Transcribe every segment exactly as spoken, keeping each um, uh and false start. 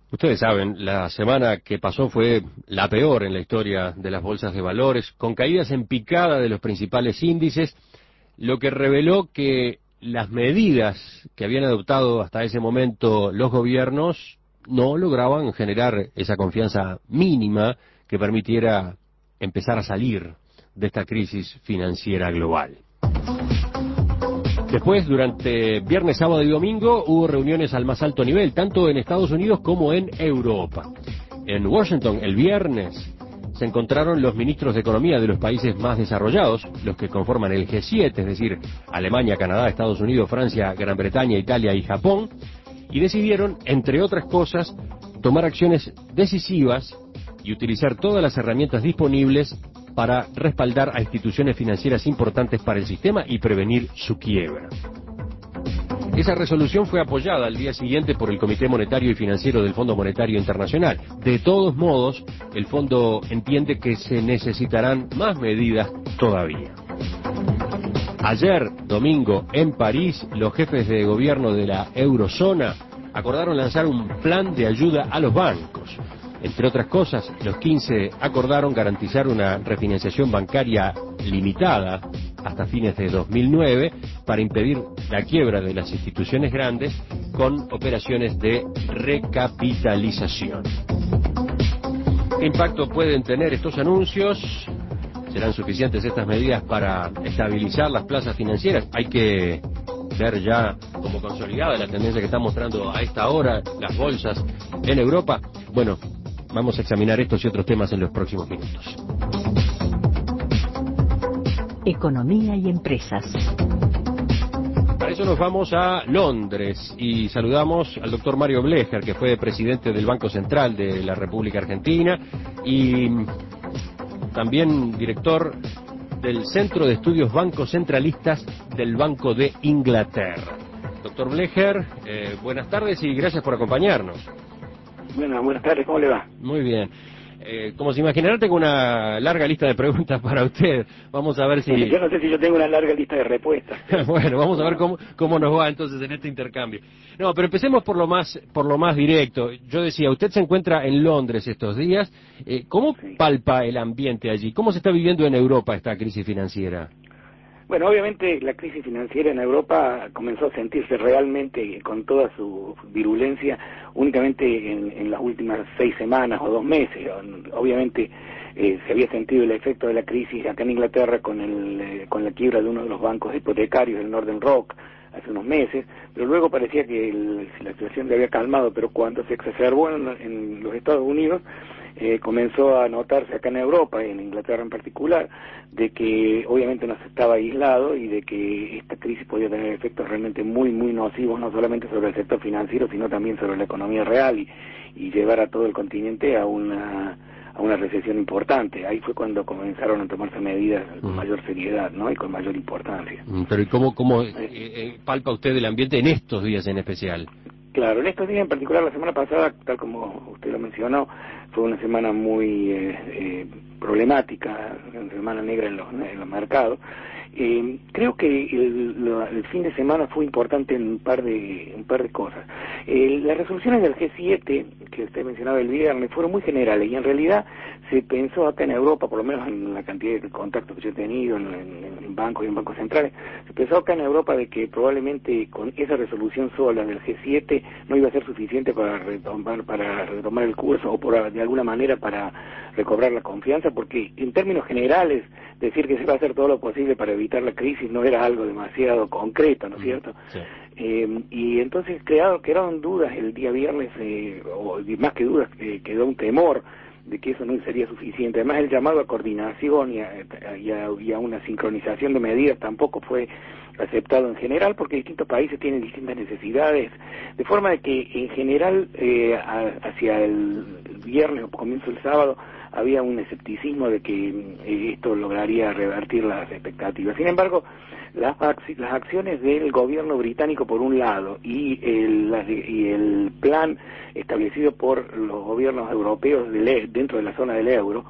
Ustedes saben, la semana que pasó fue la peor en la historia de las bolsas de valores, con caídas en picada de los principales índices, lo que reveló que las medidas que habían adoptado hasta ese momento los gobiernos no lograban generar esa confianza mínima que permitiera empezar a salir de esta crisis financiera global. Después, durante viernes, sábado y domingo, hubo reuniones al más alto nivel, tanto en Estados Unidos como en Europa. En Washington, el viernes, se encontraron los ministros de Economía de los países más desarrollados, los que conforman el G siete, es decir, Alemania, Canadá, Estados Unidos, Francia, Gran Bretaña, Italia y Japón, y decidieron, entre otras cosas, tomar acciones decisivas y utilizar todas las herramientas disponibles para respaldar a instituciones financieras importantes para el sistema y prevenir su quiebra. Esa resolución fue apoyada al día siguiente por el Comité Monetario y Financiero del Fondo Monetario Internacional. De todos modos, el fondo entiende que se necesitarán más medidas todavía. Ayer, domingo, en París, los jefes de gobierno de la eurozona acordaron lanzar un plan de ayuda a los bancos. Entre otras cosas, los quince acordaron garantizar una refinanciación bancaria limitada hasta fines de dos mil nueve para impedir la quiebra de las instituciones grandes con operaciones de recapitalización. ¿Qué impacto pueden tener estos anuncios? ¿Serán suficientes estas medidas para estabilizar las plazas financieras? Hay que ver ya como consolidada la tendencia que están mostrando a esta hora las bolsas en Europa. Bueno, vamos a examinar estos y otros temas en los próximos minutos. Economía y empresas. Para eso nos vamos a Londres y saludamos al doctor Mario Blecher, que fue presidente del Banco Central de la República Argentina y también director del Centro de Estudios Bancos Centralistas del Banco de Inglaterra. Doctor Blecher, eh, buenas tardes y gracias por acompañarnos. Bueno, buenas tardes, ¿cómo le va? Muy bien. Eh, como se imaginará, tengo una larga lista de preguntas para usted. Vamos a ver si... Yo no sé si yo tengo una larga lista de respuestas. Bueno, vamos a ver cómo, cómo nos va entonces en este intercambio. No, pero empecemos por lo más por lo más directo. Yo decía, usted se encuentra en Londres estos días. Eh, ¿Cómo Sí. palpa el ambiente allí? ¿Cómo se está viviendo en Europa esta crisis financiera? Bueno, obviamente la crisis financiera en Europa comenzó a sentirse realmente con toda su virulencia únicamente en, en las últimas seis semanas o dos meses. Obviamente eh, se había sentido el efecto de la crisis acá en Inglaterra con, el, eh, con la quiebra de uno de los bancos hipotecarios, el Northern Rock, hace unos meses, pero luego parecía que el, la situación se había calmado, pero cuando se exacerbó en, en los Estados Unidos, Eh, comenzó a notarse acá en Europa, en Inglaterra en particular, de que obviamente no se estaba aislado y de que esta crisis podía tener efectos realmente muy, muy nocivos, no solamente sobre el sector financiero, sino también sobre la economía real y, y llevar a todo el continente a una a una recesión importante. Ahí fue cuando comenzaron a tomarse medidas con mayor seriedad, ¿no? Y con mayor importancia. Pero ¿y cómo, cómo eh, eh, palpa usted el ambiente en estos días en especial? Claro, en estos días en particular, la semana pasada, tal como usted lo mencionó, fue una semana muy eh, eh, problemática, una semana negra en los, en los mercados. Eh, creo que el, lo, el fin de semana fue importante en un par de un par de cosas. Eh, las resoluciones del G siete, que usted mencionaba el viernes, fueron muy generales y en realidad se pensó acá en Europa, por lo menos en la cantidad de contactos que yo he tenido en, en, en bancos y en bancos centrales, se pensó acá en Europa de que probablemente con esa resolución sola del G siete no iba a ser suficiente para retomar, para retomar el curso o por, de alguna manera para recobrar la confianza, porque en términos generales decir que se va a hacer todo lo posible para evitar la crisis no era algo demasiado concreto, ¿no es cierto? Sí. Eh, y entonces creado, quedaron dudas el día viernes, eh, o más que dudas, eh, quedó un temor de que eso no sería suficiente. Además, el llamado a coordinación y a, y a, y a una sincronización de medidas tampoco fue aceptado en general, porque distintos países tienen distintas necesidades, de forma de que en general eh, a, hacia el viernes o comienzo del sábado había un escepticismo de que eh, esto lograría revertir las expectativas. Sin embargo, las, las acciones del gobierno británico por un lado y el, la, y el plan establecido por los gobiernos europeos de, dentro de la zona del euro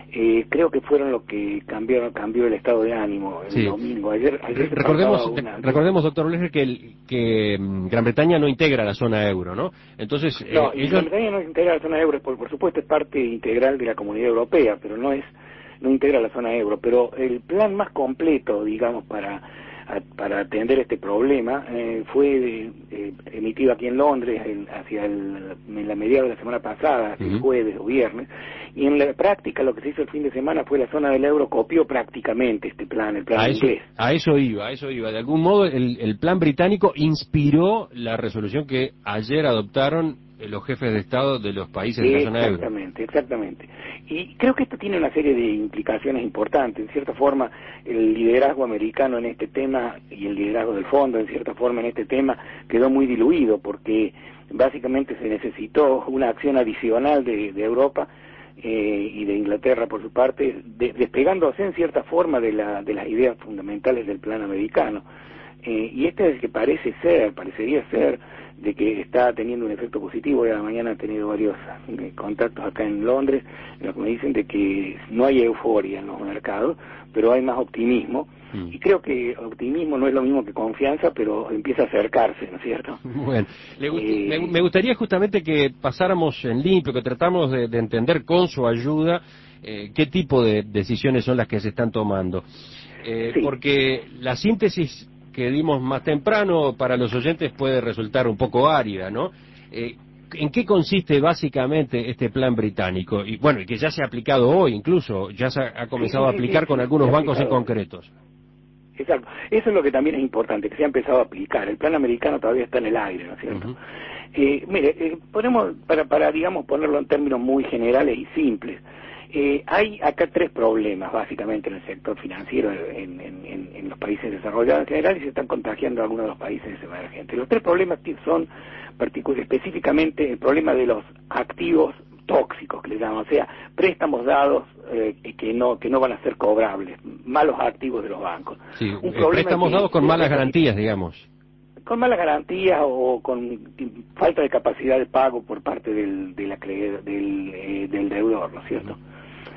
eh, creo que fueron los que cambiaron cambió el estado de ánimo el sí. domingo. Ayer, ayer recordemos, una... recordemos, doctor Oleger, que, el, que Gran Bretaña no integra la zona euro, ¿no? Entonces, no, eh, y ellos... Gran Bretaña no integra la zona euro, por, por supuesto es parte integral de la Comunidad Europea, pero no es no integra la zona euro. Pero el plan más completo, digamos, para a, para atender este problema eh, fue eh, emitido aquí en Londres el, hacia el, en la mediados de la semana pasada, hacia uh-huh. el jueves o viernes, y en la práctica lo que se hizo el fin de semana fue la zona del euro copió prácticamente este plan, el plan a inglés. Eso, a eso iba, a eso iba. De algún modo el, el plan británico inspiró la resolución que ayer adoptaron los jefes de Estado de los países de la zona euro. Exactamente, exactamente. Y creo que esto tiene una serie de implicaciones importantes. En cierta forma, el liderazgo americano en este tema y el liderazgo del fondo, en cierta forma, en este tema, quedó muy diluido porque básicamente se necesitó una acción adicional de, de Europa eh, y de Inglaterra, por su parte, de, despegándose en cierta forma de, la, de las ideas fundamentales del plan americano. Eh, y este es el que parece ser, parecería ser, de que está teniendo un efecto positivo. Hoy a la mañana he tenido varios eh, contactos acá en Londres, en los que me dicen de que no hay euforia en los mercados, pero hay más optimismo, mm. y creo que optimismo no es lo mismo que confianza, pero empieza a acercarse, ¿no es cierto? Bueno, le gust eh, me, me gustaría justamente que pasáramos en limpio, que tratamos de, de entender con su ayuda eh, qué tipo de decisiones son las que se están tomando, eh, sí. porque la síntesis que dimos más temprano para los oyentes puede resultar un poco árida, ¿no? Eh, ¿En qué consiste básicamente este plan británico? Y bueno, y que ya se ha aplicado hoy, incluso, ya se ha comenzado sí, sí, a aplicar sí, con sí, algunos bancos en concretos. Exacto. Eso es lo que también es importante, que se ha empezado a aplicar. El plan americano todavía está en el aire, ¿no es cierto? Uh-huh. eh, mire, eh, ponemos, para, para, digamos, ponerlo en términos muy generales y simples, Eh, hay acá tres problemas básicamente en el sector financiero en, en, en, en los países desarrollados en general y se están contagiando algunos de los países emergentes. Los tres problemas son específicamente el problema de los activos tóxicos, que le llaman, o sea, préstamos dados eh, que no que no van a ser cobrables, malos activos de los bancos. Sí, Un eh, préstamos dados con malas garantías, digamos. Con malas garantías o con falta de capacidad de pago por parte del, de la, del, eh, del deudor, ¿no es cierto? Uh-huh.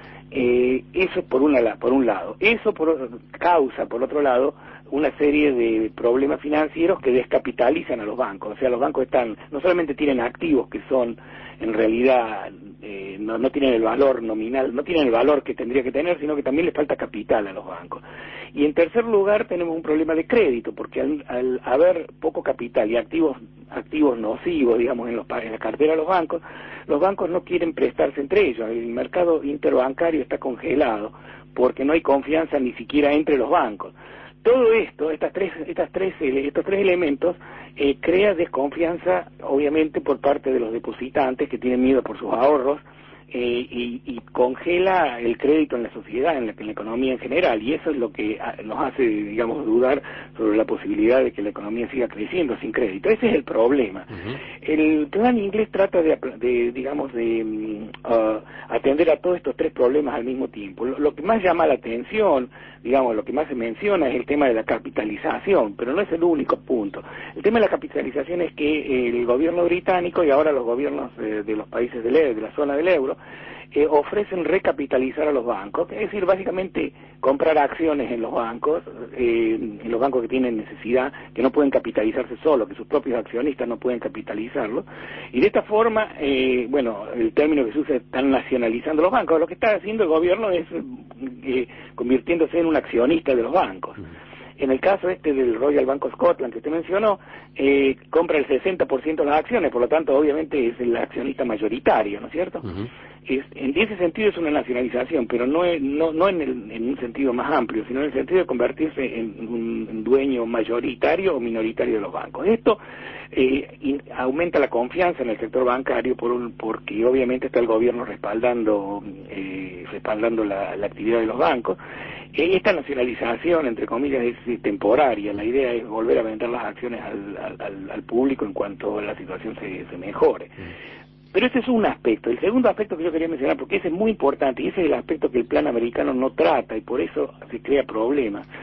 Eh, eso por una por un lado. Eso por, causa, por otro lado, una serie de problemas financieros que descapitalizan a los bancos. O sea, los bancos están no solamente tienen activos que son, en realidad, eh, no, no tienen el valor nominal, no tienen el valor que tendría que tener, sino que también les falta capital a los bancos. Y en tercer lugar tenemos un problema de crédito, porque al, al haber poco capital y activos activos nocivos, digamos, en, los, en la cartera de los bancos, los bancos no quieren prestarse entre ellos. El mercado interbancario está congelado porque no hay confianza ni siquiera entre los bancos. Todo esto, estas tres, estas tres, estos tres elementos, eh, crea desconfianza, obviamente, por parte de los depositantes que tienen miedo por sus ahorros, eh, y, y congela el crédito en la sociedad, en la, en la economía en general, y eso es lo que a, nos hace, digamos, dudar sobre la posibilidad de que la economía siga creciendo sin crédito. Ese es el problema. Uh-huh. El plan inglés trata de, de digamos, de uh, atender a todos estos tres problemas al mismo tiempo. Lo, lo que más llama la atención, digamos, lo que más se menciona es el tema de la capitalización, pero no es el único punto. El tema de la capitalización es que el gobierno británico y ahora los gobiernos eh, de los países del euro, de la zona del euro, eh, ofrecen recapitalizar a los bancos, es decir, básicamente comprar acciones en los bancos, eh, en los bancos que tienen necesidad, que no pueden capitalizarse solos, que sus propios accionistas no pueden capitalizarlo, y de esta forma, eh, bueno, el término que se usa, están nacionalizando los bancos. Lo que está haciendo el gobierno es eh, convirtiéndose en un accionista de los bancos. En el caso este del Royal Bank of Scotland que usted mencionó, eh, compra el sesenta por ciento de las acciones, por lo tanto, obviamente, es el accionista mayoritario, ¿no es cierto? Uh-huh. Es, en ese sentido es una nacionalización, pero no, es, no, no en, el, en un sentido más amplio, sino en el sentido de convertirse en un dueño mayoritario o minoritario de los bancos. Esto eh, in, aumenta la confianza en el sector bancario por un, porque obviamente está el gobierno respaldando, eh, respaldando la, la actividad de los bancos. Esta nacionalización, entre comillas, es temporaria. La idea es volver a vender las acciones al, al, al público en cuanto la situación se, se mejore. Pero ese es un aspecto. El segundo aspecto que yo quería mencionar, porque ese es muy importante, y ese es el aspecto que el plan americano no trata, y por eso se crea problemas,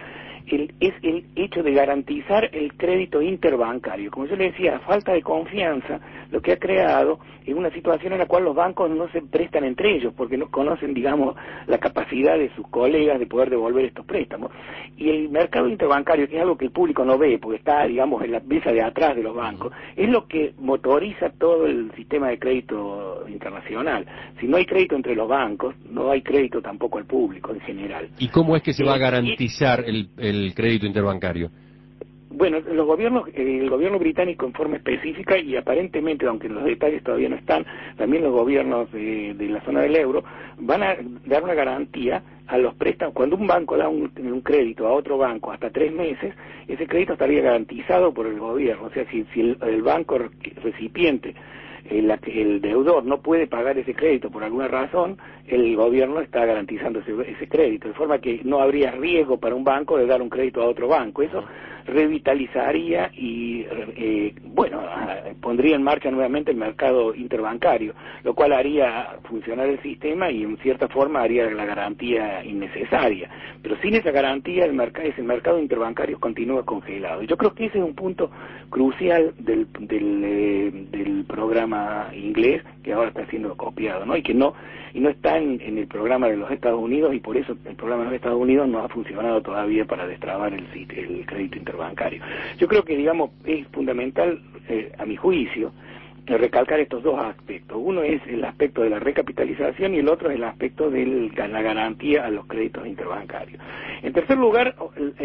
el, es el hecho de garantizar el crédito interbancario. Como yo le decía, falta de confianza lo que ha creado es una situación en la cual los bancos no se prestan entre ellos porque no conocen, digamos, la capacidad de sus colegas de poder devolver estos préstamos. Y el mercado interbancario, que es algo que el público no ve porque está, digamos, en la mesa de atrás de los bancos, es lo que motoriza todo el sistema de crédito internacional. Si no hay crédito entre los bancos, no hay crédito tampoco al público en general. ¿Y cómo es que se va a Eh, garantizar el, el crédito interbancario? Bueno, los gobiernos, el gobierno británico en forma específica y aparentemente, aunque los detalles todavía no están, también los gobiernos de, de la zona del euro van a dar una garantía a los préstamos. Cuando un banco da un, un crédito a otro banco hasta tres meses, ese crédito estaría garantizado por el gobierno. O sea, si, si el, el banco recipiente, el, el deudor no puede pagar ese crédito por alguna razón, el gobierno está garantizando ese, ese crédito, de forma que no habría riesgo para un banco de dar un crédito a otro banco. Eso revitalizaría y, eh, bueno, pondría en marcha nuevamente el mercado interbancario, lo cual haría funcionar el sistema y en cierta forma haría la garantía innecesaria. Pero sin esa garantía el mercado, ese mercado interbancario continúa congelado. Y yo creo que ese es un punto crucial del, del, eh, del programa inglés que ahora está siendo copiado, ¿no? Y que no y no está en, en el programa de los Estados Unidos, y por eso el programa de los Estados Unidos no ha funcionado todavía para destrabar el, el crédito interbancario. Yo creo que, digamos, es fundamental, eh, a mi juicio, recalcar estos dos aspectos. Uno es el aspecto de la recapitalización y el otro es el aspecto de la garantía a los créditos interbancarios. En tercer lugar,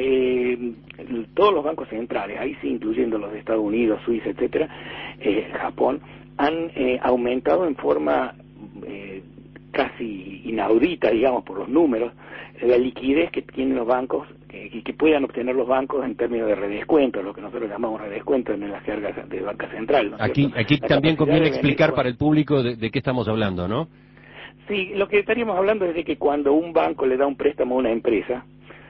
eh, todos los bancos centrales, ahí sí incluyendo los de Estados Unidos, Suiza, etcétera, eh, Japón, han eh, aumentado en forma eh, casi inaudita, digamos, por los números, la liquidez que tienen los bancos y que, que puedan obtener los bancos en términos de redescuento, lo que nosotros llamamos redescuento en las jergas de banca central, ¿no es Aquí, cierto? aquí La también conviene capacidad de explicar venir, para el público de, de qué estamos hablando, ¿no? Sí, lo que estaríamos hablando es de que cuando un banco le da un préstamo a una empresa,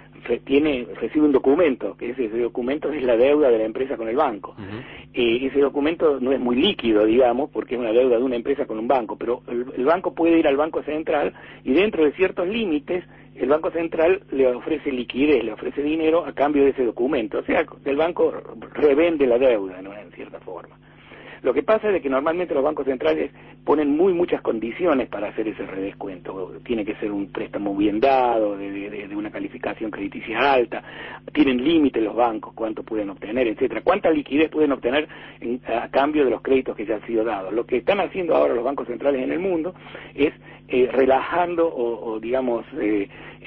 tiene recibe un documento, que ese, ese documento es la deuda de la empresa con el banco. Uh-huh. Eh, ese documento no es muy líquido, digamos, porque es una deuda de una empresa con un banco, pero el, el banco puede ir al Banco Central y dentro de ciertos límites el Banco Central le ofrece liquidez, le ofrece dinero a cambio de ese documento. O sea, el banco revende la deuda, ¿no?, en cierta forma. Lo que pasa es de que normalmente los bancos centrales ponen muy muchas condiciones para hacer ese redescuento. Tiene que ser un préstamo bien dado, de, de, de una calificación crediticia alta, tienen límites los bancos, cuánto pueden obtener, etcétera. Cuánta liquidez pueden obtener en, a cambio de los créditos que ya han sido dados. Lo que están haciendo ahora los bancos centrales en el mundo es eh, relajando o, o digamos, eh,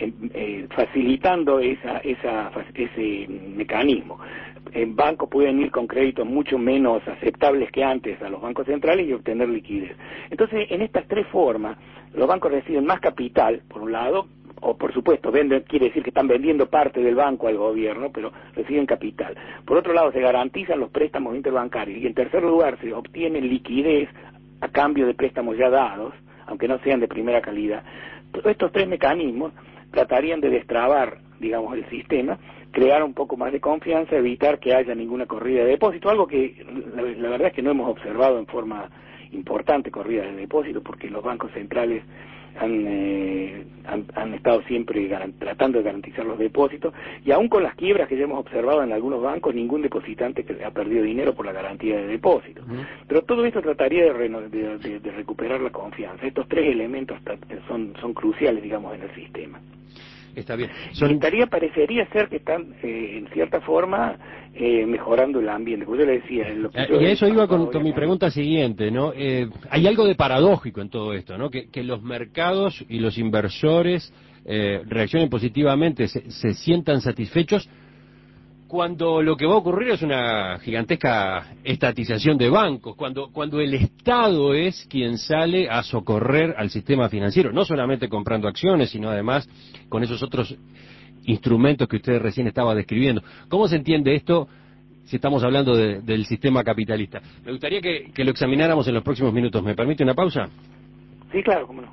eh, facilitando esa, esa, ese mecanismo. En bancos pueden ir con créditos mucho menos aceptables que antes a los bancos centrales y obtener liquidez. Entonces, en estas tres formas, los bancos reciben más capital, por un lado, o por supuesto, venden, quiere decir que están vendiendo parte del banco al gobierno, pero reciben capital. Por otro lado, se garantizan los préstamos interbancarios y en tercer lugar, se obtiene liquidez a cambio de préstamos ya dados, aunque no sean de primera calidad. Todos estos tres mecanismos tratarían de destrabar, digamos, el sistema, crear un poco más de confianza, evitar que haya ninguna corrida de depósito, algo que la, la verdad es que no hemos observado en forma importante, corrida de depósito, porque los bancos centrales han, eh, han, han estado siempre garant, tratando de garantizar los depósitos, y aún con las quiebras que ya hemos observado en algunos bancos, ningún depositante que ha perdido dinero por la garantía de depósitos. Uh-huh. Pero todo esto trataría de, reno, de, de, de recuperar la confianza. Estos tres elementos son, son cruciales, digamos, en el sistema. Está bien. Son... Y estaría, parecería ser que están, eh, en cierta forma, eh, mejorando el ambiente. Como yo le decía... Lo que yo y a eso iba con, con mi pregunta siguiente, ¿no? Eh, hay algo de paradójico en todo esto, ¿no? Que, que los mercados y los inversores eh, reaccionen positivamente, se, se sientan satisfechos, cuando lo que va a ocurrir es una gigantesca estatización de bancos, cuando cuando el Estado es quien sale a socorrer al sistema financiero, no solamente comprando acciones, sino además con esos otros instrumentos que usted recién estaba describiendo. ¿Cómo se entiende esto si estamos hablando de, del sistema capitalista? Me gustaría que, que lo examináramos en los próximos minutos. ¿Me permite una pausa? Sí, claro, cómo no.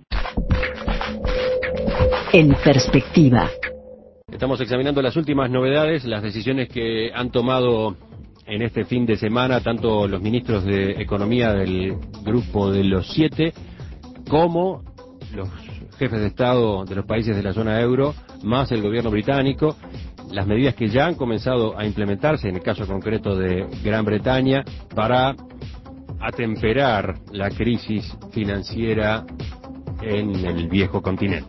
En perspectiva. Estamos examinando las últimas novedades, las decisiones que han tomado en este fin de semana tanto los ministros de Economía del Grupo de los Siete como los jefes de Estado de los países de la zona euro, más el gobierno británico. las medidas que ya han comenzado a implementarse, en el caso concreto de Gran Bretaña, para atemperar la crisis financiera en el viejo continente.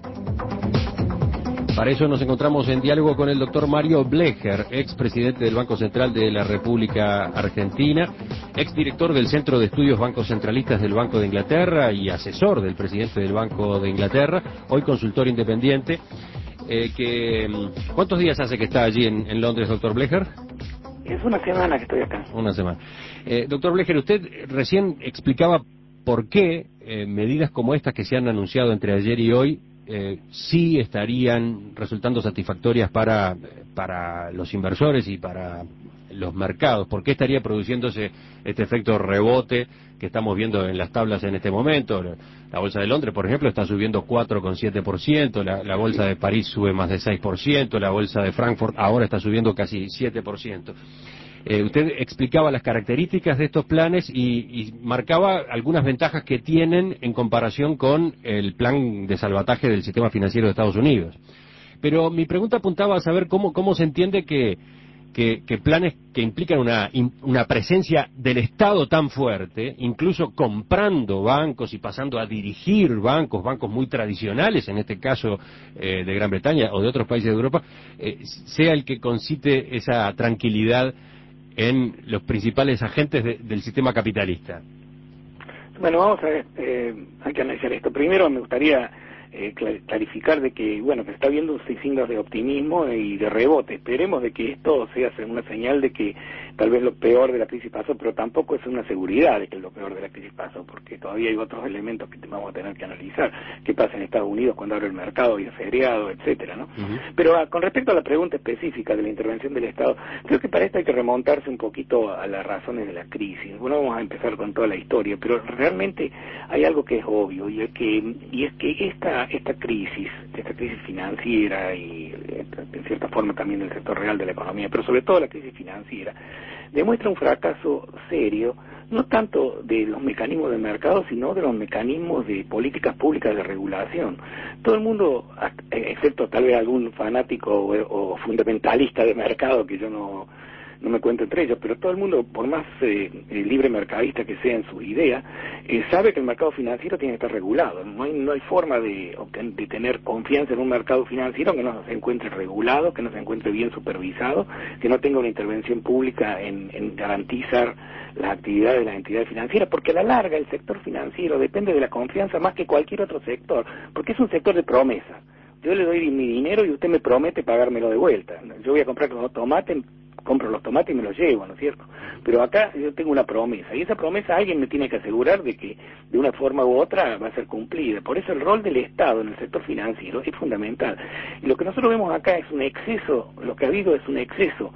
Para eso nos encontramos en diálogo con el doctor Mario Blecher, expresidente del Banco Central de la República Argentina, exdirector del Centro de Estudios Bancos Centralistas del Banco de Inglaterra y asesor del presidente del Banco de Inglaterra, hoy consultor independiente. Eh, que, ¿Cuántos días hace que está allí en, en Londres, doctor Blecher? Es una semana que estoy acá. Una semana. Eh, doctor Blecher, usted recién explicaba por qué eh, medidas como estas que se han anunciado entre ayer y hoy Eh, sí estarían resultando satisfactorias para, para los inversores y para los mercados. ¿Por qué estaría produciéndose este efecto rebote que estamos viendo en las tablas en este momento? La bolsa de Londres, por ejemplo, está subiendo cuatro coma siete por ciento, la, la bolsa de París sube más de seis por ciento, la bolsa de Frankfurt ahora está subiendo casi siete por ciento. Eh, usted explicaba las características de estos planes y, y marcaba algunas ventajas que tienen en comparación con el plan de salvataje del sistema financiero de Estados Unidos. Pero mi pregunta apuntaba a saber cómo, cómo se entiende que, que, que planes que implican una, una presencia del Estado tan fuerte, incluso comprando bancos y pasando a dirigir bancos, bancos muy tradicionales, en este caso eh, de Gran Bretaña o de otros países de Europa, eh, sea el que concite esa tranquilidad en los principales agentes de, del sistema capitalista. Bueno, vamos a ver, eh, hay que analizar esto. Primero me gustaría eh, clarificar de que, bueno, que está habiendo signos de optimismo y de rebote. Esperemos de que esto sea una señal de que tal vez lo peor de la crisis pasó, pero tampoco es una seguridad de que lo peor de la crisis pasó, porque todavía hay otros elementos que vamos a tener que analizar. ¿Qué pasa en Estados Unidos cuando abre el mercado y es feriado, etcétera, ¿no? Uh-huh. Pero a, con respecto a la pregunta específica de la intervención del Estado, creo que para esto hay que remontarse un poquito a las razones de la crisis. Bueno, vamos a empezar con toda la historia, pero realmente hay algo que es obvio, y es que, y es que esta, esta crisis, esta crisis financiera y en cierta forma también del sector real de la economía, pero sobre todo la crisis financiera, demuestra un fracaso serio, no tanto de los mecanismos de mercado, sino de los mecanismos de políticas públicas de regulación. Todo el mundo, excepto tal vez algún fanático o, o fundamentalista de mercado, que yo no, no me cuento entre ellos, pero todo el mundo, por más eh, libre mercadista que sea en sus ideas, eh, sabe que el mercado financiero tiene que estar regulado. No hay, no hay forma de, de tener confianza en un mercado financiero que no se encuentre regulado, que no se encuentre bien supervisado, que no tenga una intervención pública en, en garantizar las actividades de las entidades financieras, porque a la larga el sector financiero depende de la confianza más que cualquier otro sector, porque es un sector de promesa. Yo le doy mi dinero y usted me promete pagármelo de vuelta. Yo voy a comprar los tomates, compro los tomates y me los llevo, ¿no es cierto? Pero acá yo tengo una promesa, y esa promesa alguien me tiene que asegurar de que de una forma u otra va a ser cumplida. Por eso el rol del Estado en el sector financiero es fundamental. Y lo que nosotros vemos acá es un exceso, lo que ha habido es un exceso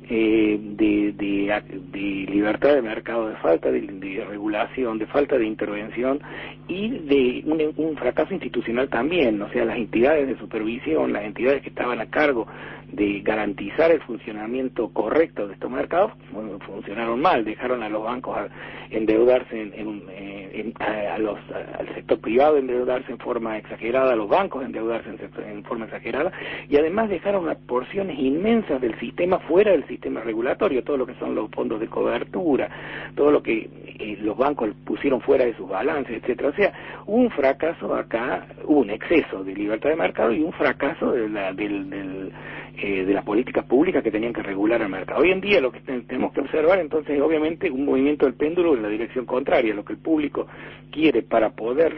eh, de, de, de libertad de mercado, de falta de, de regulación, de falta de intervención y de un, un fracaso institucional también. O sea, las entidades de supervisión, las entidades que estaban a cargo de garantizar el funcionamiento correcto de estos mercados, bueno, funcionaron mal, dejaron a los bancos a endeudarse en, en, en, a, a los, a, al sector privado endeudarse en forma exagerada, a los bancos endeudarse en, en forma exagerada, y además dejaron unas porciones inmensas del sistema fuera del sistema regulatorio, todo lo que son los fondos de cobertura, todo lo que eh, los bancos pusieron fuera de sus balances, etcétera. O sea, hubo un fracaso acá, hubo un exceso de libertad de mercado y un fracaso de la, del, del Eh, de las políticas públicas que tenían que regular el mercado. Hoy en día lo que tenemos que observar entonces obviamente un movimiento del péndulo en la dirección contraria. Lo que el público quiere para poder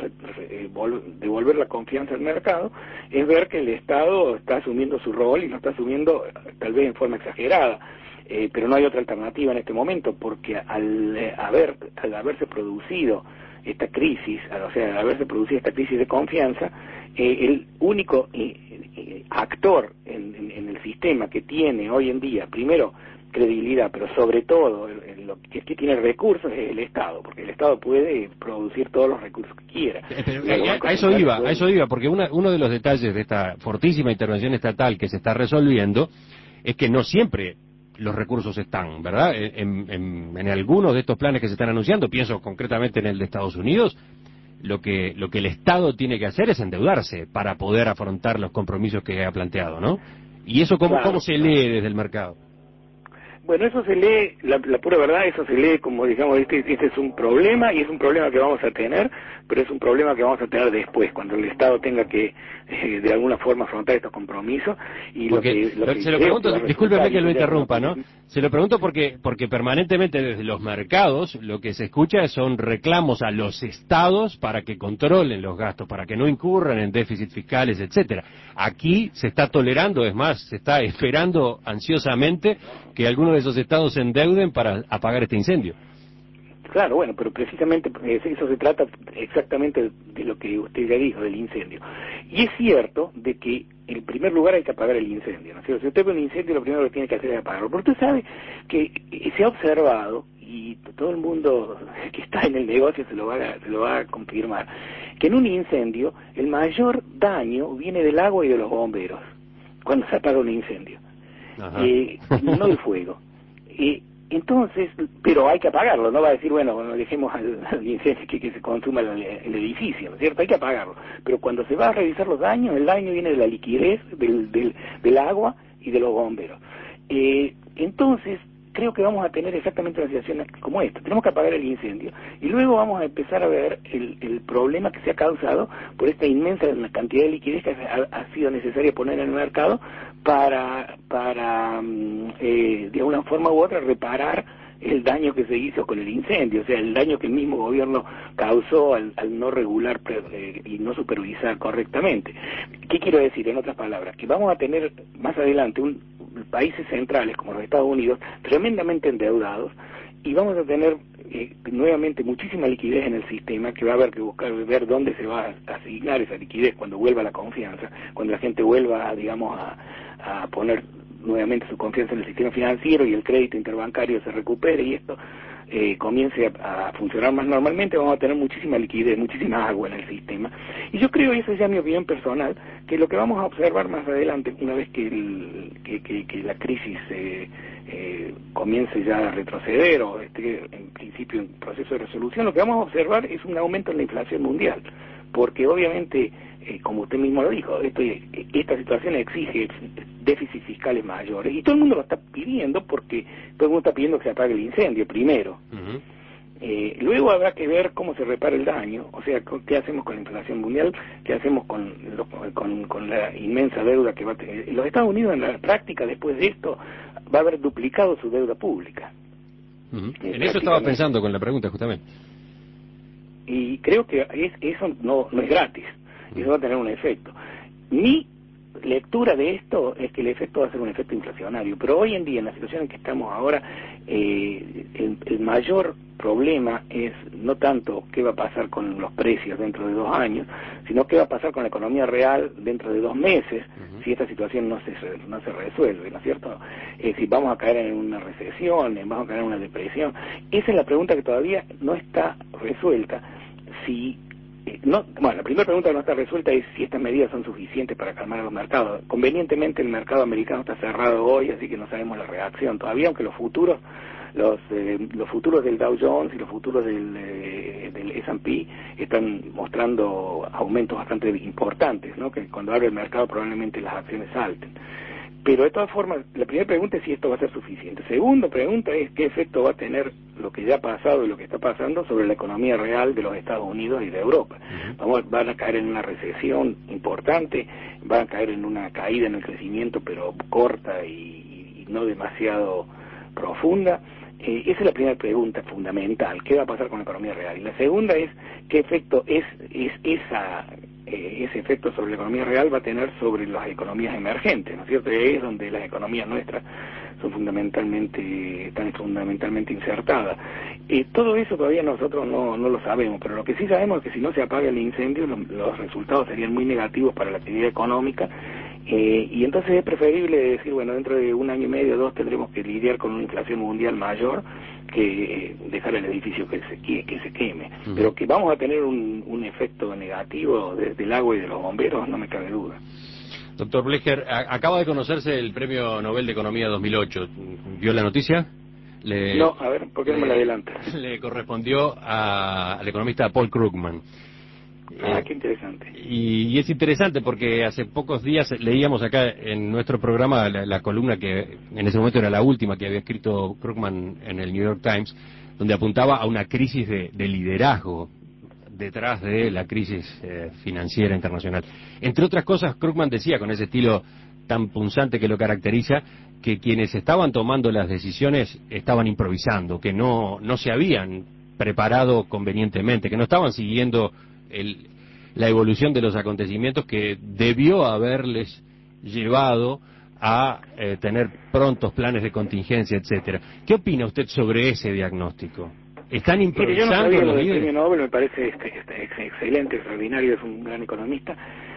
eh, devolver la confianza al mercado es ver que el Estado está asumiendo su rol y lo está asumiendo tal vez en forma exagerada. Eh, pero no hay otra alternativa en este momento, porque al, eh, haber, al haberse producido esta crisis, o sea, al haberse producido esta crisis de confianza, eh, el único eh, eh, actor en, en, en el sistema que tiene hoy en día, primero, credibilidad, pero sobre todo el, el, lo que, que tiene recursos es el Estado, porque el Estado puede producir todos los recursos que quiera. Pero, a, a eso iba, a eso iba, porque una, uno de los detalles de esta fortísima intervención estatal que se está resolviendo es que no siempre los recursos están, ¿verdad? En, en, en algunos de estos planes que se están anunciando, pienso concretamente en el de Estados Unidos, lo que lo que el Estado tiene que hacer es endeudarse para poder afrontar los compromisos que ha planteado, ¿no? ¿Y eso cómo, Claro, cómo se claro. lee desde el mercado? Bueno, eso se lee, la, la pura verdad, eso se lee como, digamos, este, este es un problema y es un problema que vamos a tener, pero es un problema que vamos a tener después, cuando el Estado tenga que, eh, de alguna forma, afrontar estos compromisos. Y Porque lo que, lo lo- que se lo creo que pregunto, va a discúlpeme resultar, y que lo tendría que interrumpa, ¿no? no- Se lo pregunto porque porque permanentemente desde los mercados lo que se escucha son reclamos a los estados para que controlen los gastos, para que no incurran en déficits fiscales, etcétera. Aquí se está tolerando, es más, se está esperando ansiosamente que algunos de esos estados se endeuden para apagar este incendio. Claro, bueno, pero precisamente eh, eso se trata exactamente de lo que usted ya dijo, del incendio. Y es cierto de que en primer lugar hay que apagar el incendio, ¿no es cierto? Si usted ve un incendio, lo primero que tiene que hacer es apagarlo. Pero usted sabe que eh, se ha observado, y todo el mundo que está en el negocio se lo va a, se lo va a confirmar, que en un incendio el mayor daño viene del agua y de los bomberos, cuando se apaga un incendio, eh, no del fuego. Eh, Entonces, pero hay que apagarlo, no va a decir, bueno, bueno dejemos al, al incendio que, que se consuma el, el edificio, ¿no es cierto? Hay que apagarlo. Pero cuando se va a revisar los daños, el daño viene de la liquidez, del, del, del agua y de los bomberos. Eh, entonces, creo que vamos a tener exactamente una situación como esta. Tenemos que apagar el incendio y luego vamos a empezar a ver el, el problema que se ha causado por esta inmensa cantidad de liquidez que ha, ha sido necesaria poner en el mercado para, para eh, de una forma u otra, reparar el daño que se hizo con el incendio, o sea, el daño que el mismo gobierno causó al, al no regular eh, y no supervisar correctamente. ¿Qué quiero decir? En otras palabras, que vamos a tener más adelante un, países centrales como los Estados Unidos tremendamente endeudados y vamos a tener eh, nuevamente muchísima liquidez en el sistema, que va a haber que buscar ver dónde se va a asignar esa liquidez cuando vuelva la confianza, cuando la gente vuelva, digamos, a, a poner nuevamente su confianza en el sistema financiero y el crédito interbancario se recupere y esto eh, comience a, a funcionar más normalmente, vamos a tener muchísima liquidez, muchísima agua en el sistema. Y yo creo, y eso es ya mi opinión personal, que lo que vamos a observar más adelante, una vez que, el, que, que, que la crisis eh, eh, comience ya a retroceder o esté en principio en proceso de resolución, lo que vamos a observar es un aumento en la inflación mundial, porque obviamente, eh, como usted mismo lo dijo, esto, esta situación exige déficits fiscales mayores, y todo el mundo lo está pidiendo porque todo el mundo está pidiendo que se apague el incendio primero. Uh-huh. Eh, luego habrá que ver cómo se repara el daño, o sea, qué hacemos con la inflación mundial, qué hacemos con, lo, con, con la inmensa deuda que va a tener. Los Estados Unidos en la práctica, después de esto, va a haber duplicado su deuda pública. Uh-huh. Eh, en eso estaba pensando con la pregunta, justamente. Y creo que es, eso no, no es gratis, eso va a tener un efecto. Mi lectura de esto es que el efecto va a ser un efecto inflacionario, pero hoy en día, en la situación en que estamos ahora, eh, el, el mayor problema es no tanto qué va a pasar con los precios dentro de dos años, sino qué va a pasar con la economía real dentro de dos meses, uh-huh. si esta situación no se no se resuelve, ¿no es cierto? Eh, si vamos a caer en una recesión, vamos a caer en una depresión. Esa es la pregunta que todavía no está resuelta. Si No, bueno, la primera pregunta que no está resuelta es si estas medidas son suficientes para calmar a los mercados. Convenientemente el mercado americano está cerrado hoy, así que no sabemos la reacción todavía, aunque los futuros, los eh, los futuros del Dow Jones y los futuros del, eh, del ese and pe están mostrando aumentos bastante importantes, ¿no? Que cuando abre el mercado probablemente las acciones salten. Pero de todas formas, la primera pregunta es si esto va a ser suficiente. Segunda pregunta es qué efecto va a tener lo que ya ha pasado y lo que está pasando sobre la economía real de los Estados Unidos y de Europa. Uh-huh. Vamos, van a caer en una recesión importante, van a caer en una caída en el crecimiento, pero corta y, y no demasiado profunda. Eh, esa es la primera pregunta fundamental, ¿qué va a pasar con la economía real? Y la segunda es, ¿qué efecto es, es esa, eh, ese efecto sobre la economía real va a tener sobre las economías emergentes, ¿no es cierto? Y es donde las economías nuestras son fundamentalmente, están fundamentalmente insertadas. Eh, todo eso todavía nosotros no, no lo sabemos, pero lo que sí sabemos es que si no se apaga el incendio, lo, los resultados serían muy negativos para la actividad económica. Eh, y entonces es preferible decir, bueno, dentro de un año y medio o dos tendremos que lidiar con una inflación mundial mayor que eh, dejar el edificio que se, que, que se queme. Uh-huh. Pero que vamos a tener un, un efecto negativo desde el agua y de los bomberos, no me cabe duda. Doctor Blecher, a, acaba de conocerse el Premio Nobel de Economía dos mil ocho. ¿Vio la noticia? Le, no, a ver, ¿por qué no me la adelanta? Le correspondió a, al economista Paul Krugman. Ah, eh, qué interesante. Y, y es interesante porque hace pocos días leíamos acá en nuestro programa la, la columna que en ese momento era la última que había escrito Krugman en el New York Times, donde apuntaba a una crisis de, de liderazgo detrás de la crisis eh, financiera internacional. Entre otras cosas, Krugman decía, con ese estilo tan punzante que lo caracteriza, que quienes estaban tomando las decisiones estaban improvisando, que no, no se habían preparado convenientemente, que no estaban siguiendo el, la evolución de los acontecimientos que debió haberles llevado a eh, tener prontos planes de contingencia, etcétera. ¿Qué opina usted sobre ese diagnóstico? ¿Están Mire, yo no improvisando sabía lo los del líderes? premio Nobel, me parece este, este, ex- excelente, extraordinario, es un gran economista.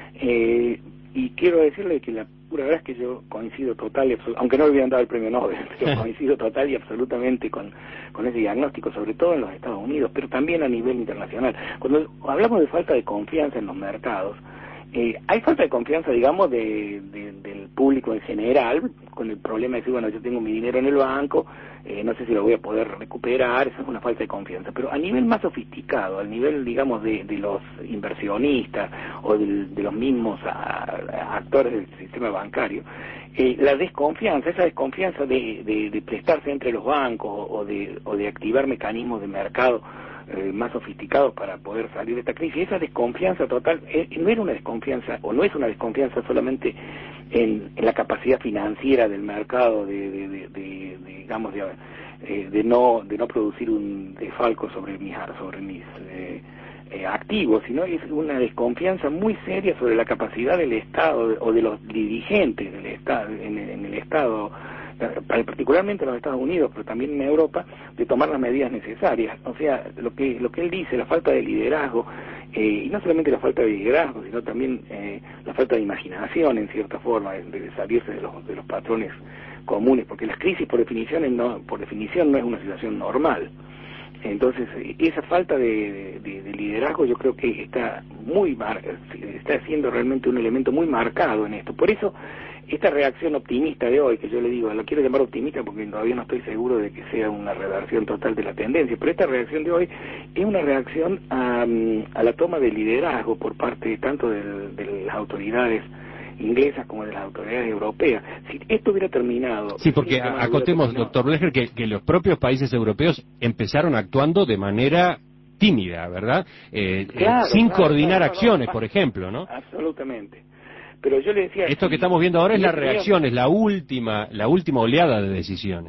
Eh, y quiero decirle que la pura verdad es que yo coincido total y absolu- aunque no le habían dado el premio Nobel, pero coincido total y absolutamente con, con ese diagnóstico, sobre todo en los Estados Unidos, pero también a nivel internacional. Cuando hablamos de falta de confianza en los mercados, eh, hay falta de confianza, digamos, de, de, del público en general, con el problema de decir, bueno, yo tengo mi dinero en el banco, eh, no sé si lo voy a poder recuperar, esa es una falta de confianza. Pero a nivel más sofisticado, al nivel, digamos, de, de los inversionistas o del, de los mismos a, a actores del sistema bancario, eh, la desconfianza, esa desconfianza de, de, de prestarse entre los bancos o de, o de activar mecanismos de mercado Eh, más sofisticados para poder salir de esta crisis, esa desconfianza total, eh, no era una desconfianza, o no es una desconfianza solamente en, en la capacidad financiera del mercado de, de, de, de, de digamos, de, eh, de no de no producir un desfalco sobre mis, sobre mis eh, eh, activos, sino es una desconfianza muy seria sobre la capacidad del Estado o de los dirigentes del Estado, en, en el Estado, particularmente en los Estados Unidos, pero también en Europa, de tomar las medidas necesarias. O sea, lo que lo que él dice, la falta de liderazgo, eh, y no solamente la falta de liderazgo, sino también eh, la falta de imaginación, en cierta forma, de, de salirse de los, de los patrones comunes, porque las crisis, por definición, no, por definición, no es una situación normal. Entonces, esa falta de, de, de liderazgo yo creo que está muy mar, está siendo realmente un elemento muy marcado en esto. Por eso, esta reacción optimista de hoy, que yo le digo, lo quiero llamar optimista porque todavía no estoy seguro de que sea una reversión total de la tendencia, pero esta reacción de hoy es una reacción a, a la toma de liderazgo por parte tanto del, de las autoridades inglesas como de las autoridades europeas. Si esto hubiera terminado... Sí, porque a- acotemos, doctor Blecher, que, que los propios países europeos empezaron actuando de manera tímida, ¿verdad? Eh, Claro, eh, sin claro, coordinar claro, no, acciones, no, por ejemplo, ¿no? Absolutamente. Pero yo le decía... Esto si, que estamos viendo ahora si es la esto hubiera- reacción, es la última, la última oleada de decisiones.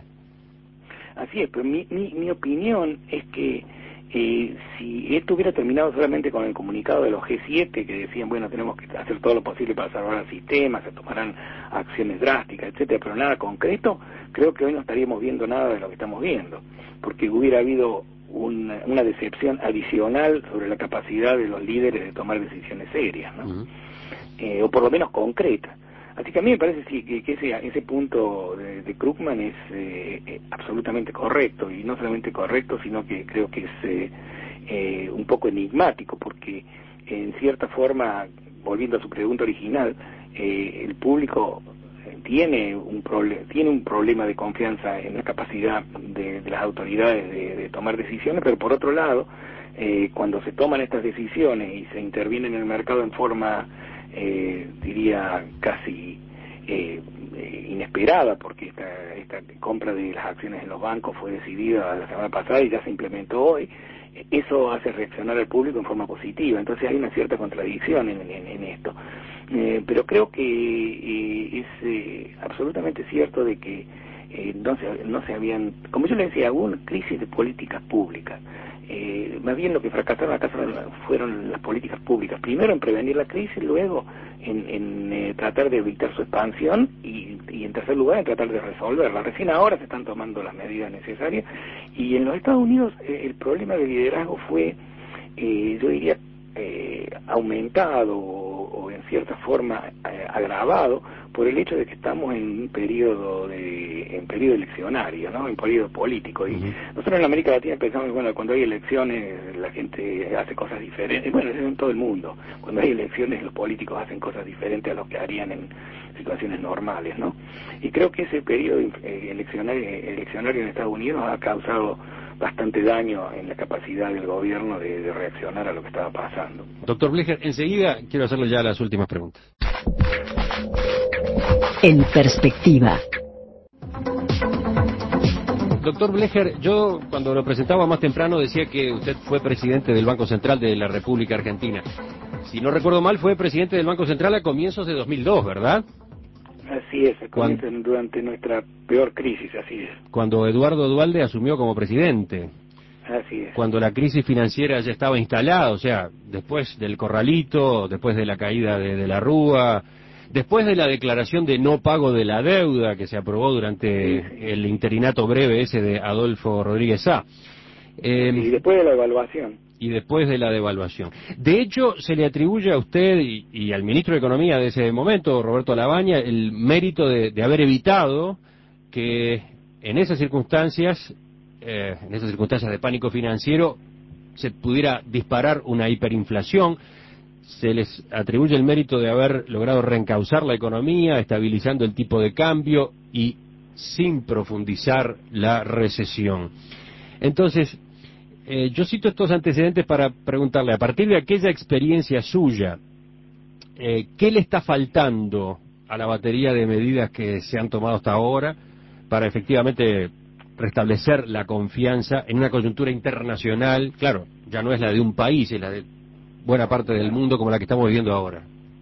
Así es, pero mi, mi, mi opinión es que eh, si esto hubiera terminado solamente con el comunicado de los G siete, que decían, bueno, tenemos que hacer todo lo posible para salvar el sistema, se tomarán acciones drásticas, etcétera, pero nada concreto, creo que hoy no estaríamos viendo nada de lo que estamos viendo, porque hubiera habido una, una decepción adicional sobre la capacidad de los líderes de tomar decisiones serias, ¿no? Uh-huh. Eh, o por lo menos concretas. Así que a mí me parece sí, que, que ese, ese punto de, de Krugman es eh, eh, absolutamente correcto, y no solamente correcto, sino que creo que es eh, eh, un poco enigmático, porque en cierta forma, volviendo a su pregunta original, eh, el público tiene un, proble- tiene un problema de confianza en la capacidad de, de las autoridades de, de tomar decisiones, pero por otro lado, eh, cuando se toman estas decisiones y se interviene en el mercado en forma... Eh, diría casi eh, eh, inesperada, porque esta, esta compra de las acciones en los bancos fue decidida la semana pasada y ya se implementó hoy, eso hace reaccionar al público en forma positiva. Entonces hay una cierta contradicción en, en, en esto, eh, pero creo que eh, es eh, absolutamente cierto de que eh, no, se, no se habían, como yo le decía, hubo una crisis de políticas públicas. Eh, más bien lo que fracasaron acá fueron las políticas públicas, primero en prevenir la crisis, luego en, en eh, tratar de evitar su expansión y, y en tercer lugar en tratar de resolverla. Recién ahora se están tomando las medidas necesarias, y en los Estados Unidos eh, el problema de liderazgo fue, eh, yo diría, eh, aumentado o, o en cierta forma eh, agravado por el hecho de que estamos en un periodo de en periodo eleccionario, ¿no? En periodo político. Y uh-huh. Nosotros en América Latina pensamos que, bueno, cuando hay elecciones la gente hace cosas diferentes. Bueno, eso es en todo el mundo. Cuando hay elecciones los políticos hacen cosas diferentes a lo que harían en situaciones normales, ¿no? Y creo que ese periodo eh, eleccionario, eleccionario en Estados Unidos ha causado bastante daño en la capacidad del gobierno de, de reaccionar a lo que estaba pasando. Doctor Blecher, enseguida quiero hacerle ya las últimas preguntas. En perspectiva. Doctor Blecher, yo cuando lo presentaba más temprano decía que usted fue presidente del Banco Central de la República Argentina. Si no recuerdo mal, fue presidente del Banco Central a comienzos de dos mil dos, ¿verdad? Así es, comienza durante nuestra peor crisis, así es. Cuando Eduardo Duhalde asumió como presidente. Así es. Cuando la crisis financiera ya estaba instalada, o sea, después del corralito, después de la caída de, de la Rúa, después de la declaración de no pago de la deuda que se aprobó durante sí, sí. el interinato breve ese de Adolfo Rodríguez Sá. Eh, y después de la evaluación. Y después de la devaluación. De hecho, se le atribuye a usted y, y al ministro de Economía de ese momento, Roberto Lavagna, el mérito de, de haber evitado que en esas circunstancias, eh, en esas circunstancias de pánico financiero, se pudiera disparar una hiperinflación. Se les atribuye el mérito de haber logrado reencauzar la economía, estabilizando el tipo de cambio y sin profundizar la recesión. Entonces, eh, yo cito estos antecedentes para preguntarle, a partir de aquella experiencia suya, eh, ¿qué le está faltando a la batería de medidas que se han tomado hasta ahora para efectivamente restablecer la confianza en una coyuntura internacional? Claro, ya no es la de un país, es la de buena parte del mundo como la que estamos viviendo ahora.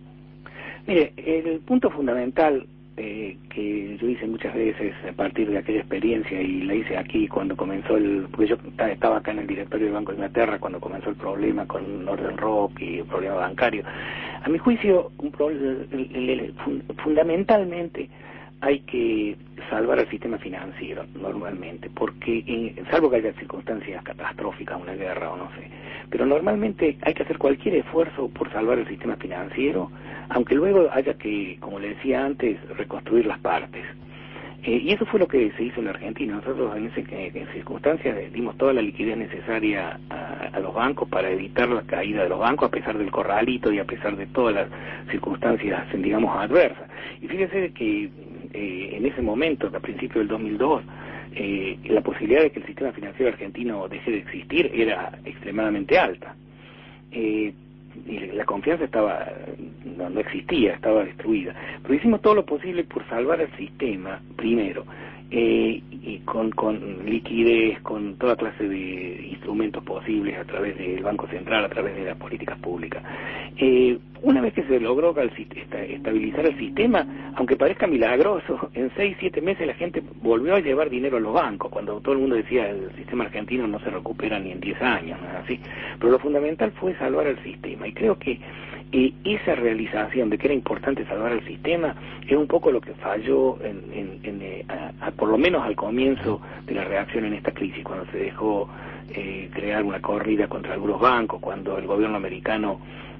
Mire, el punto fundamental eh, que yo hice muchas veces a partir de aquella experiencia, y la hice aquí cuando comenzó el, porque yo estaba acá en el directorio del Banco de Inglaterra cuando comenzó el problema con Northern Rock y el problema bancario. A mi juicio, un problema, el, el, el, fundamentalmente hay que salvar al sistema financiero normalmente, porque eh, salvo que haya circunstancias catastróficas, una guerra o no sé, pero normalmente hay que hacer cualquier esfuerzo por salvar el sistema financiero, aunque luego haya que, como le decía antes, reconstruir las partes. Eh, y eso fue lo que se hizo en la Argentina. Nosotros en, ese, en circunstancias dimos toda la liquidez necesaria a, a los bancos para evitar la caída de los bancos, a pesar del corralito y a pesar de todas las circunstancias, digamos, adversas. Y fíjese que eh, en ese momento, a principios del dos mil dos, eh, la posibilidad de que el sistema financiero argentino deje de existir era extremadamente alta. Eh, y la confianza estaba no, no existía, estaba destruida, pero hicimos todo lo posible por salvar el sistema primero, eh, y con, con liquidez, con toda clase de instrumentos posibles a través del Banco Central, a través de las políticas públicas. Eh, una vez que se logró estabilizar el sistema, aunque parezca milagroso, en seis, siete meses la gente volvió a llevar dinero a los bancos, cuando todo el mundo decía el sistema argentino no se recupera ni en diez años, ¿no es así? Pero lo fundamental fue salvar el sistema, y creo que eh, esa realización de que era importante salvar el sistema es un poco lo que falló, en, en, en, eh, a, a, por lo menos al comienzo de la reacción en esta crisis, cuando se dejó eh, crear una corrida contra algunos bancos, cuando el gobierno americano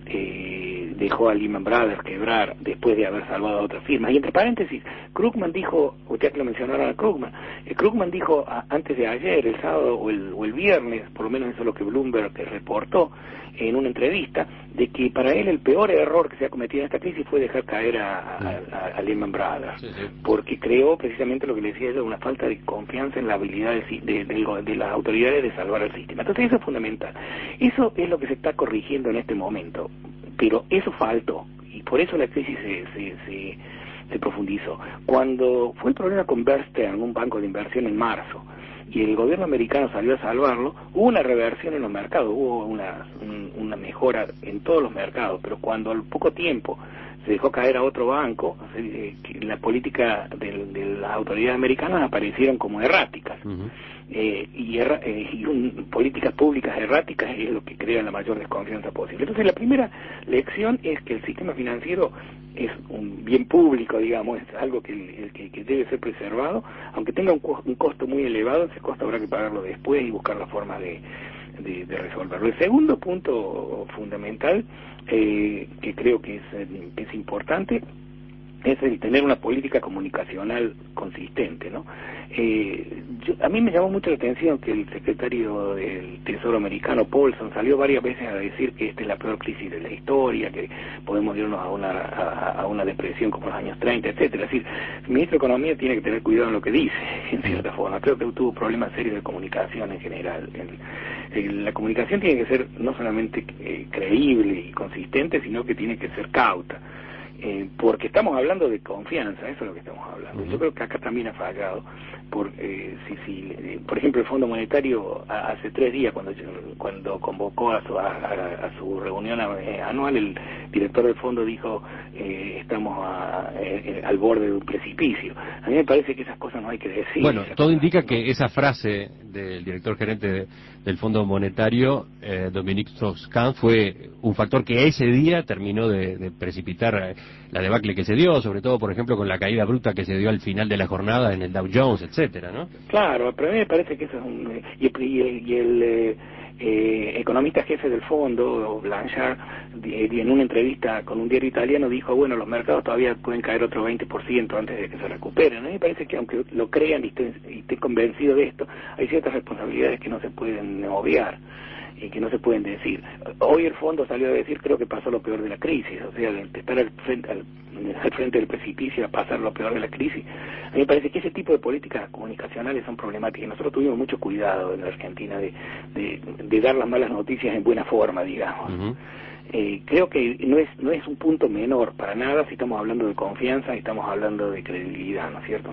Eh, dejó a Lehman Brothers quebrar después de haber salvado a otras firmas. Y entre paréntesis, Krugman dijo, usted que lo mencionaron a Krugman, eh, Krugman dijo a, antes de ayer, el sábado o el, o el viernes, por lo menos eso es lo que Bloomberg reportó en una entrevista, de que para él el peor error que se ha cometido en esta crisis fue dejar caer a, a, a, a Lehman Brothers, sí, sí. Porque creó precisamente lo que le decía ella, una falta de confianza en la habilidad de, de, de, de las autoridades de salvar el sistema. Entonces eso es fundamental. Eso es lo que se está corrigiendo en este momento, pero eso faltó, y por eso la crisis se, se, se, se profundizó. Cuando fue el problema con Bear Stearns, un banco de inversión, en marzo, y el gobierno americano salió a salvarlo, hubo una reversión en los mercados, hubo una, un, una mejora en todos los mercados, pero cuando al poco tiempo se dejó caer a otro banco, eh, la política de, de las autoridades americanas aparecieron como erráticas. Uh-huh. eh, y, erra, eh, y un, políticas públicas erráticas es lo que crea la mayor desconfianza posible. Entonces la primera lección es que el sistema financiero es un bien público, digamos, es algo que, que, que debe ser preservado, aunque tenga un, un costo muy elevado. Ese costo habrá que pagarlo después y buscar la forma de, de, de resolverlo. El segundo punto fundamental, eh, que creo que es, que es importante, es el tener una política comunicacional consistente, ¿no? Eh, yo, a mí me llamó mucho la atención que el secretario del Tesoro americano, Paulson, salió varias veces a decir que esta es la peor crisis de la historia, que podemos irnos a una a, a una depresión como los años treinta, etcétera. Es decir, el ministro de Economía tiene que tener cuidado en lo que dice, en cierta forma. Creo que tuvo problemas serios de comunicación en general. El, el, la comunicación tiene que ser no solamente eh, creíble y consistente, sino que tiene que ser cauta. Eh, porque estamos hablando de confianza, eso es lo que estamos hablando. Uh-huh. Yo creo que acá también ha fallado. Por, eh, si, si, eh, por ejemplo, el Fondo Monetario a, hace tres días, cuando cuando convocó a su, a, a, a su reunión eh, anual, el director del fondo dijo, eh, estamos a, eh, al borde de un precipicio. A mí me parece que esas cosas no hay que decir. Bueno, todo indica que esa frase del director gerente de, del Fondo Monetario, eh, Dominique Strauss-Kahn, fue un factor que ese día terminó de, de precipitar la debacle que se dio, sobre todo, por ejemplo, con la caída bruta que se dio al final de la jornada en el Dow Jones, etcétera, ¿no? Claro, pero a mí me parece que eso es un... Y el, y el, y el eh, eh, economista jefe del fondo, Blanchard, en una entrevista con un diario italiano dijo, bueno, los mercados todavía pueden caer otro veinte por ciento antes de que se recuperen. A mí me parece que aunque lo crean y esté, y esté convencido de esto, hay ciertas responsabilidades que no se pueden obviar y que no se pueden decir. Hoy el fondo salió a decir, creo que pasó lo peor de la crisis, o sea, de estar al frente, al, al frente del precipicio a pasar lo peor de la crisis. A mí me parece que ese tipo de políticas comunicacionales son problemáticas. Nosotros tuvimos mucho cuidado en la Argentina de, de, de dar las malas noticias en buena forma, digamos. Uh-huh. Eh, creo que no es no es un punto menor para nada si estamos hablando de confianza y estamos hablando de credibilidad, ¿no es cierto?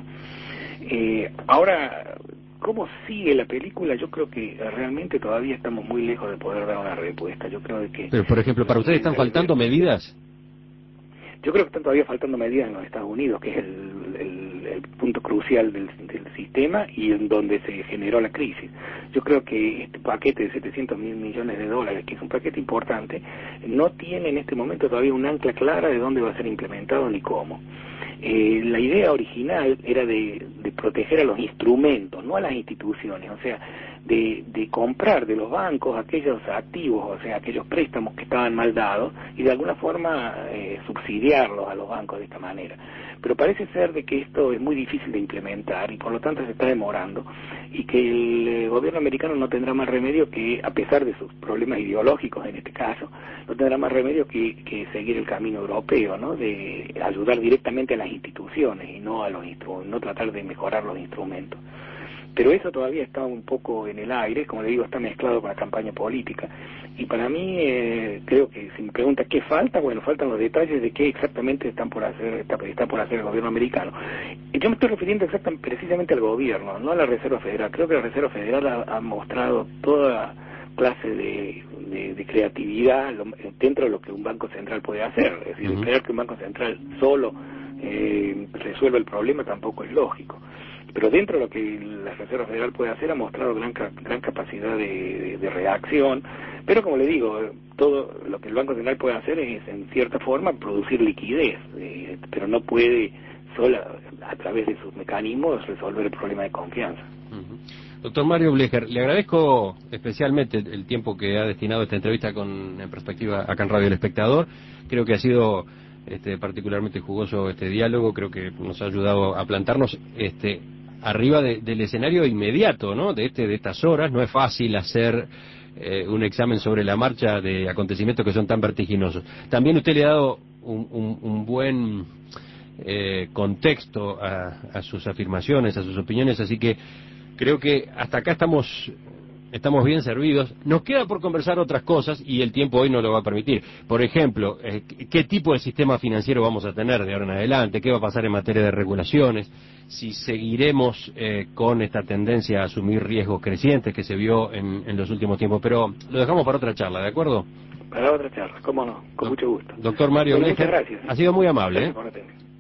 Eh, ahora, ¿cómo sigue la película? Yo creo que realmente todavía estamos muy lejos de poder dar una respuesta. Yo creo de que... Pero, por ejemplo, ¿para ustedes están faltando medidas? Yo creo que están todavía faltando medidas en los Estados Unidos, que es el, el, el punto crucial del, del sistema y en donde se generó la crisis. Yo creo que este paquete de setecientos mil millones de dólares, que es un paquete importante, no tiene en este momento todavía un ancla clara de dónde va a ser implementado ni cómo. Eh, la idea original era de, de proteger a los instrumentos, no a las instituciones, o sea, de, de comprar de los bancos aquellos activos, o sea, aquellos préstamos que estaban mal dados y de alguna forma eh, subsidiarlos a los bancos de esta manera. Pero parece ser de que esto es muy difícil de implementar y por lo tanto se está demorando y que el eh, gobierno americano no tendrá más remedio que, a pesar de sus problemas ideológicos en este caso, no tendrá más remedio que, que seguir el camino europeo, ¿no? De ayudar directamente a las instituciones y no a los instru- no tratar de mejorar los instrumentos. Pero eso todavía está un poco en el aire, como le digo, está mezclado con la campaña política. Y para mí, eh, creo que si me pregunta qué falta, bueno, faltan los detalles de qué exactamente están por hacer, está, está por hacer el gobierno americano. Y yo me estoy refiriendo exactamente, precisamente al gobierno, no a la Reserva Federal. Creo que la Reserva Federal ha, ha mostrado toda clase de, de, de creatividad lo, dentro de lo que un banco central puede hacer. Es decir, uh-huh. esperar que un banco central solo eh, resuelva el problema tampoco es lógico. Pero dentro de lo que la Reserva Federal puede hacer ha mostrado gran gran capacidad de, de, de reacción, pero como le digo, todo lo que el Banco Central puede hacer es en cierta forma producir liquidez, eh, pero no puede sola a través de sus mecanismos resolver el problema de confianza. Uh-huh. Doctor Mario Blecher, le agradezco especialmente el tiempo que ha destinado a esta entrevista con En Perspectiva acá en Radio El Espectador. Creo que ha sido este, particularmente jugoso este diálogo, creo que nos ha ayudado a plantarnos este arriba de, del escenario inmediato, ¿no? De este de estas horas. No es fácil hacer eh, un examen sobre la marcha de acontecimientos que son tan vertiginosos. También usted le ha dado un, un, un buen eh, contexto a, a sus afirmaciones, a sus opiniones, así que creo que hasta acá estamos estamos bien servidos. Nos queda por conversar otras cosas y el tiempo hoy no lo va a permitir. Por ejemplo, eh, ¿qué tipo de sistema financiero vamos a tener de ahora en adelante? ¿Qué va a pasar en materia de regulaciones? Si seguiremos eh, con esta tendencia a asumir riesgos crecientes que se vio en, en los últimos tiempos. Pero lo dejamos para otra charla, ¿de acuerdo? Para otra charla, cómo no, con Do- mucho gusto. Doctor Mario bueno, Blecher, muchas gracias. Ha sido muy amable. Gracias, ¿eh?